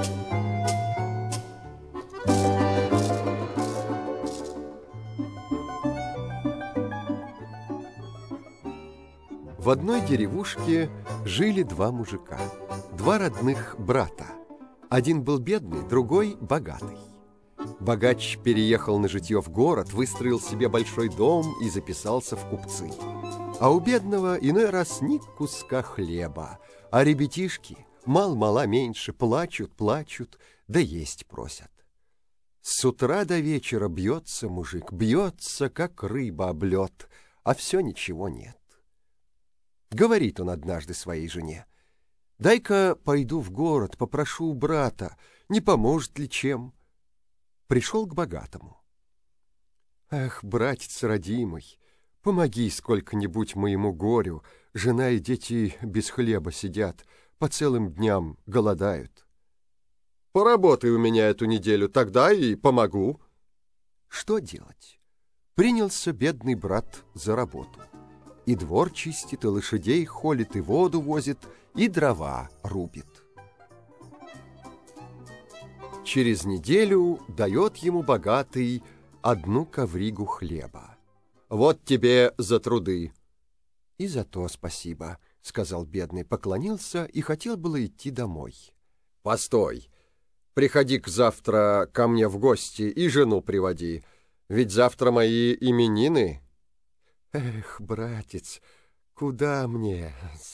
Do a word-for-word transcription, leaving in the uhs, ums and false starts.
В одной деревушке жили два мужика, два родных брата. Один был бедный, другой богатый. Богач переехал на житье в город, выстроил себе большой дом и записался в купцы. А у бедного иной раз ни куска хлеба, а ребятишки мал-мала меньше плачут, плачут, да есть просят. С утра до вечера бьется мужик, бьется, как рыба об лед, а все ничего нет. Говорит он однажды своей жене: «Дай-ка пойду в город, попрошу у брата, не поможет ли чем?» Пришел к богатому. «Ах, братец родимый, помоги сколько-нибудь моему горю, жена и дети без хлеба сидят, по целым дням голодают». «Поработай у меня эту неделю, тогда и помогу». Что делать? Принялся бедный брат за работу. И двор чистит, и лошадей холит, и воду возит, и дрова рубит. Через неделю дает ему богатый одну ковригу хлеба. «Вот тебе за труды». «И за то спасибо», — сказал бедный, поклонился и хотел было идти домой. «Постой, приходи-ка завтра ко мне в гости и жену приводи, ведь завтра мои именины». «Эх, братец, куда мне?